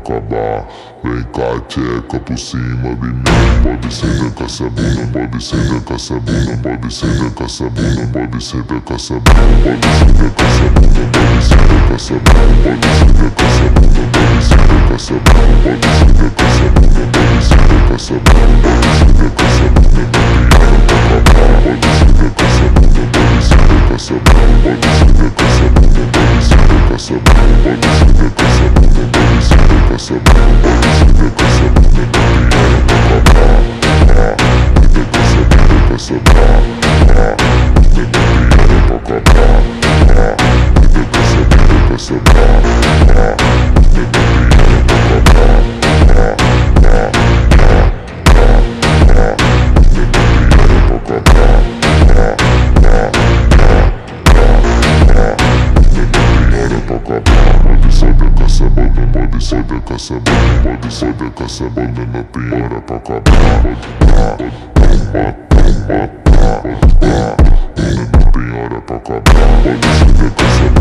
acabar. Vem cá, tcheca por cima de mim. Pode ser com essa bunda, pode ser com essa bunda, pode ser com essa bunda, pode ser com essa bunda, pode ser com essa bunda, pode ser com essa bunda, pode ser com essa bunda, pode ser com essa bunda, pode ser com essa bunda, pode ser com essa bunda, pode ser com essa bunda, pode ser com essa bunda, pode ser com essa bunda, pode ser com essa bunda, pode ser com essa bunda, pode ser com essa bunda, pode ser com essa bunda, pode ser com essa pode com essa bunda na pinhora pra acabar. Pinhora pra acabar. Pode ser com essa